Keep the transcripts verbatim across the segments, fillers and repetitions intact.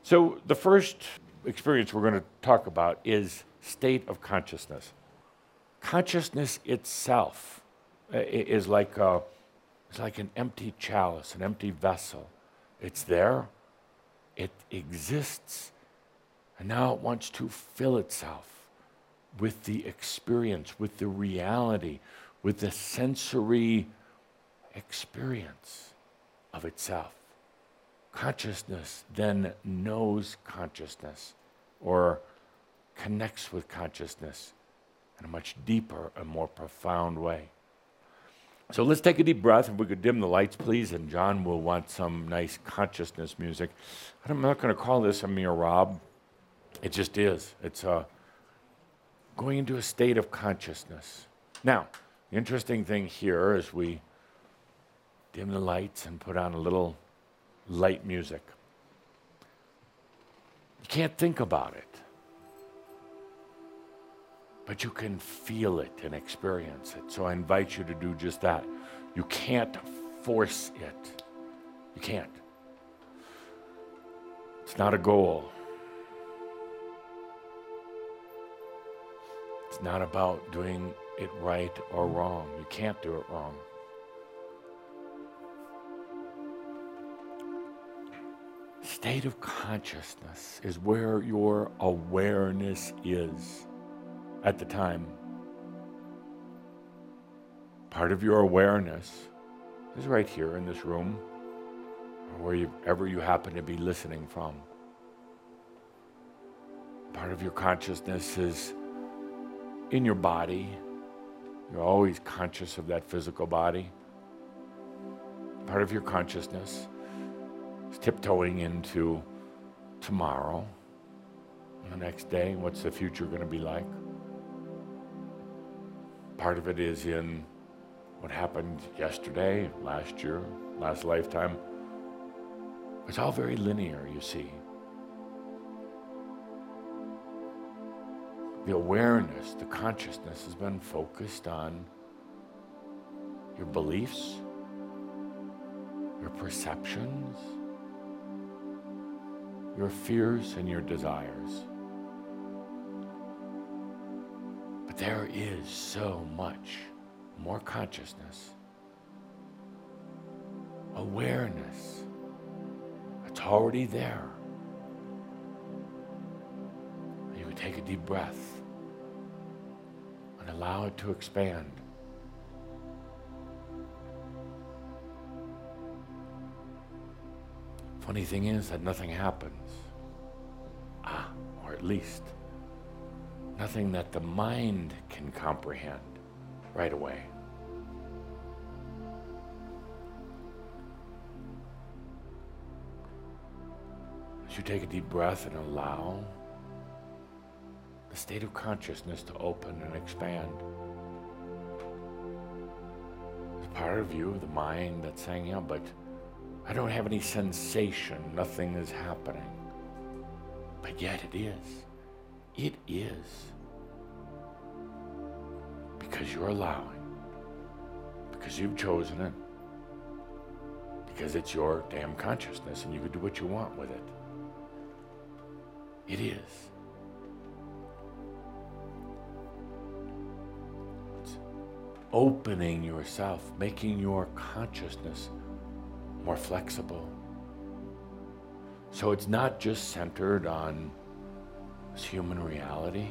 So the first experience we're going to talk about is state of consciousness. Consciousness itself uh, i- is like a, it's like an empty chalice, an empty vessel. It's there, it exists, and now it wants to fill itself with the experience, with the reality, with the sensory experience of itself. Consciousness then knows consciousness or connects with consciousness in a much deeper and more profound way. So let's take a deep breath. If we could dim the lights, please, and John will want some nice consciousness music. I'm not going to call this a mere Rob. It just is. It's uh, going into a state of consciousness. Now, the interesting thing here is we dim the lights and put on a little light music. You can't think about it, but you can feel it and experience it. So I invite you to do just that. You can't force it. You can't. It's not a goal. It's not about doing it right or wrong. You can't do it wrong. State of consciousness is where your awareness is at the time. Part of your awareness is right here in this room, or wherever you happen to be listening from. Part of your consciousness is in your body. You're always conscious of that physical body. Part of your consciousness is tiptoeing into tomorrow, the next day. What's the future going to be like? Part of it is in what happened yesterday, last year, last lifetime. It's all very linear, you see. The awareness, the consciousness has been focused on your beliefs, your perceptions, your fears, and your desires. But there is so much more consciousness, awareness. It's already there. You would take a deep breath and allow it to expand. Funny thing is that nothing happens. Ah, or at least nothing that the mind can comprehend right away. As you take a deep breath and allow the state of consciousness to open and expand, there's a part of you, the mind, that's saying, yeah, but I don't have any sensation, nothing is happening. But yet it is. It is. Because you're allowing. Because you've chosen it. Because it's your damn consciousness and you can do what you want with it. It is. It's opening yourself, making your consciousness more flexible. So it's not just centered on this human reality.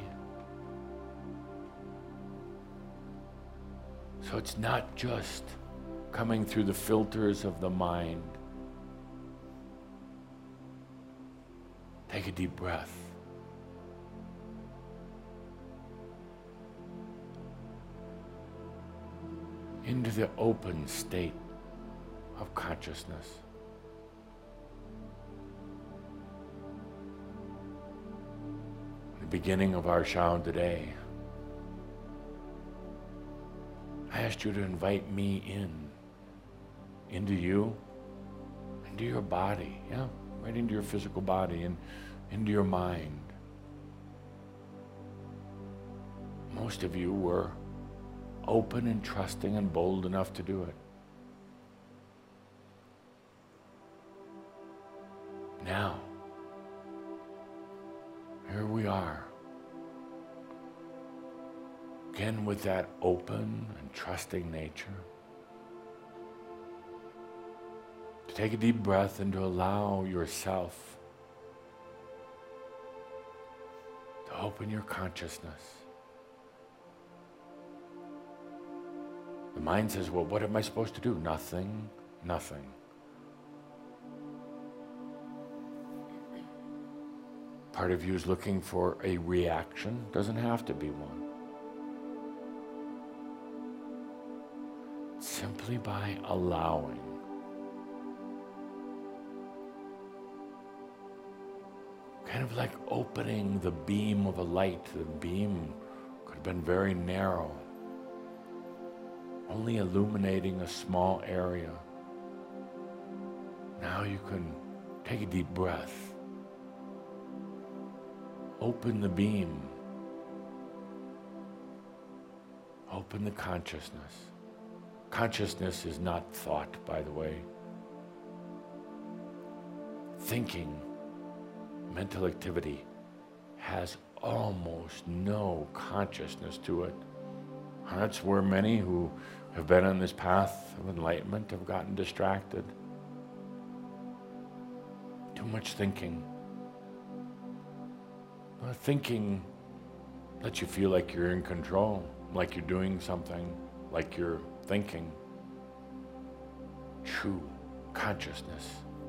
So it's not just coming through the filters of the mind. Take a deep breath. Into the open state of consciousness. The beginning of our Shaun today, I asked you to invite me in, into you, into your body, yeah, right into your physical body and into your mind. Most of you were open and trusting and bold enough to do it. Now, we are. Again, with that open and trusting nature. To take a deep breath and to allow yourself to open your consciousness. The mind says, well, what am I supposed to do? Nothing, nothing. Part of you is looking for a reaction. Doesn't have to be one. Simply by allowing. Kind of like opening the beam of a light. The beam could have been very narrow, only illuminating a small area. Now you can take a deep breath. Open the beam. Open the consciousness. Consciousness is not thought, by the way. Thinking, mental activity, has almost no consciousness to it. And that's where many who have been on this path of enlightenment have gotten distracted. Too much thinking. Well, thinking lets you feel like you're in control, like you're doing something, like you're thinking. True consciousness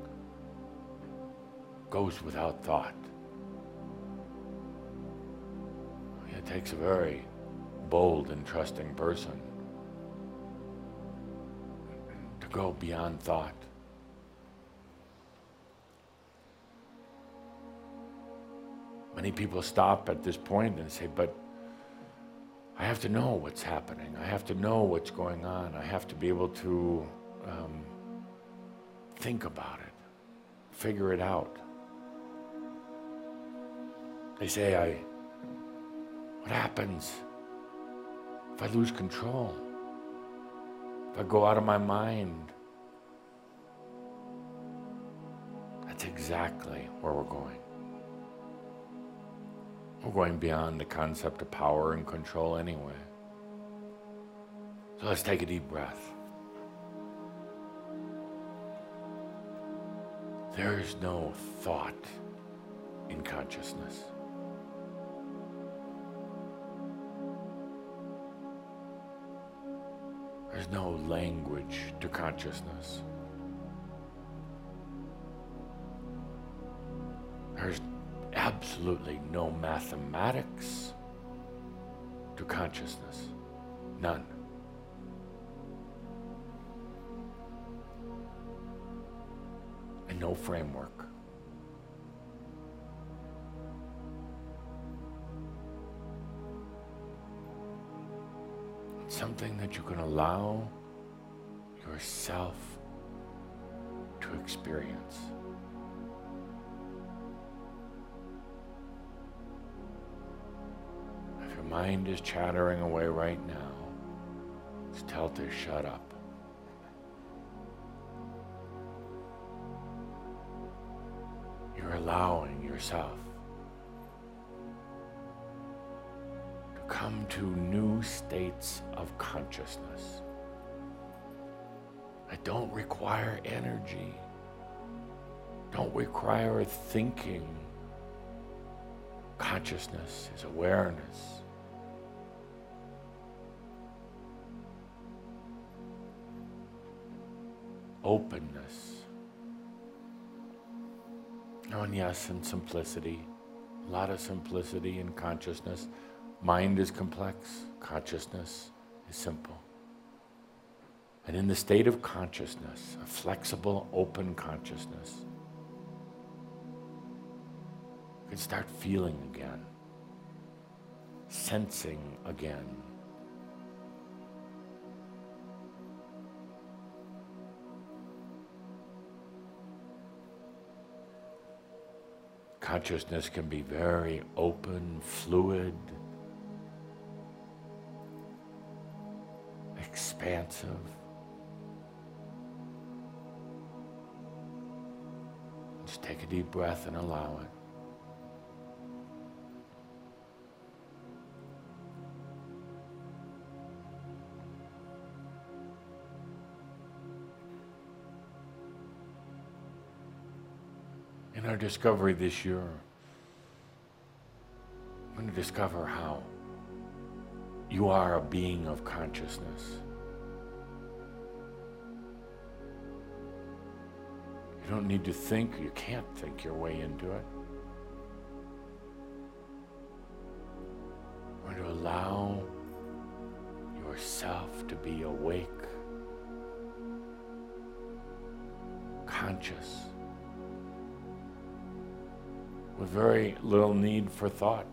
goes without thought. It takes a very bold and trusting person to go beyond thought. Many people stop at this point and say, but I have to know what's happening. I have to know what's going on. I have to be able to um, think about it, figure it out. They say, I, what happens if I lose control? If I go out of my mind? That's exactly where we're going. We're going beyond the concept of power and control anyway. So let's take a deep breath. There is no thought in consciousness. There's no language to consciousness. There's absolutely no mathematics to consciousness. None. And no framework. It's something that you can allow yourself to experience. Mind is chattering away right now. Just tell it to shut up. You're allowing yourself to come to new states of consciousness that don't require energy, don't require thinking. Consciousness is awareness. Openness. Oh, and yes, and simplicity. A lot of simplicity in consciousness. Mind is complex. Consciousness is simple. And in the state of consciousness, a flexible, open consciousness, you can start feeling again, sensing again. Consciousness can be very open, fluid, expansive. Just take a deep breath and allow it. In our discovery this year, I'm going to discover how you are a being of consciousness. You don't need to think, you can't think your way into it. You're going to allow yourself to be awake, conscious, with very little need for thought.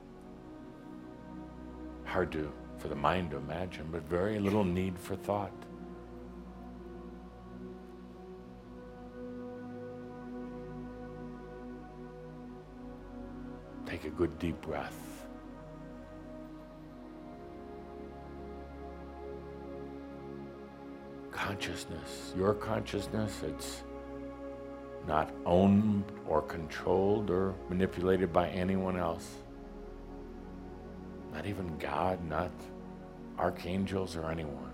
Hard to, for the mind to imagine, but very little need for thought. Take a good deep breath. Consciousness, your consciousness, it's not owned or controlled or manipulated by anyone else. Not even God, not archangels or anyone.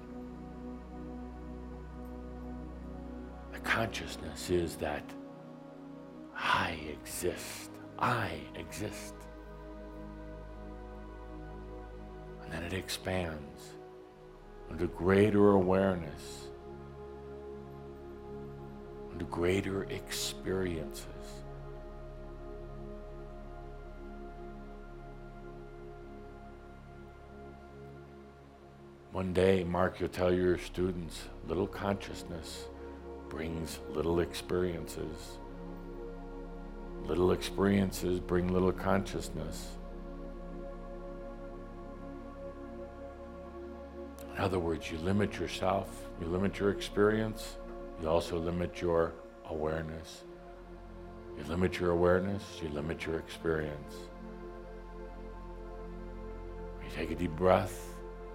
The consciousness is that I exist. I exist. And then it expands into greater awareness, into greater experiences. One day, Mark, you'll tell your students, little consciousness brings little experiences. Little experiences bring little consciousness. In other words, you limit yourself, you limit your experience, you also limit your awareness. You limit your awareness, you limit your experience. You take a deep breath,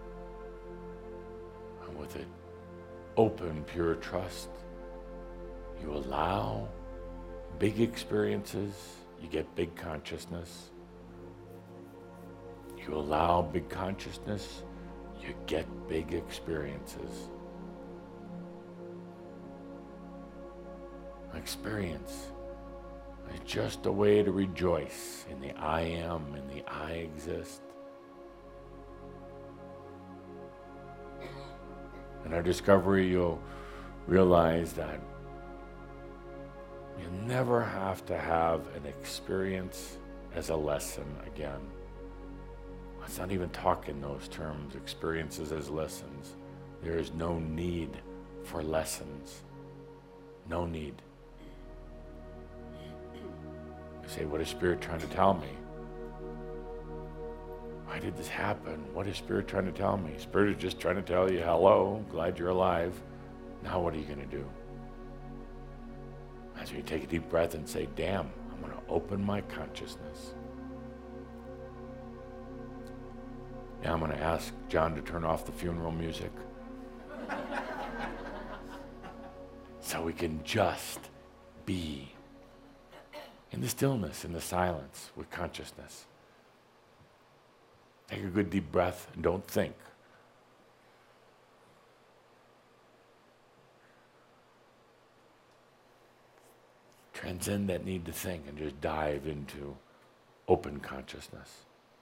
and with it, open, pure trust, you allow big experiences, you get big consciousness. You allow big consciousness, you get big experiences. Experience is just a way to rejoice in the I am and the I exist. In our discovery, you'll realize that you never have to have an experience as a lesson again. Let's not even talk in those terms, experiences as lessons. There is no need for lessons. No need. You say, what is Spirit trying to tell me? Why did this happen? What is Spirit trying to tell me? Spirit is just trying to tell you, hello, glad you're alive. Now what are you going to do? As you take a deep breath and say, damn, I'm going to open my consciousness. Now I'm going to ask John to turn off the funeral music so we can just be in the stillness, in the silence, with consciousness. Take a good deep breath and don't think. Transcend that need to think and just dive into open consciousness.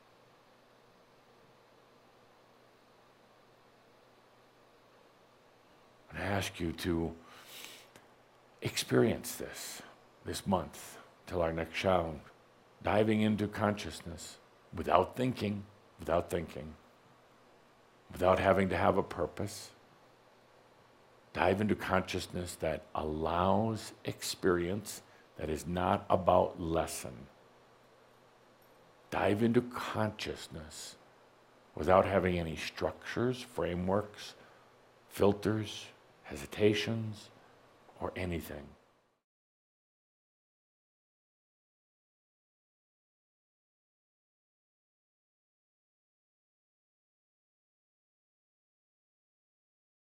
I ask you to experience this this month till our next show, diving into consciousness without thinking, without thinking, without having to have a purpose. Dive into consciousness that allows experience that is not about lesson. Dive into consciousness without having any structures, frameworks, filters, hesitations, or anything.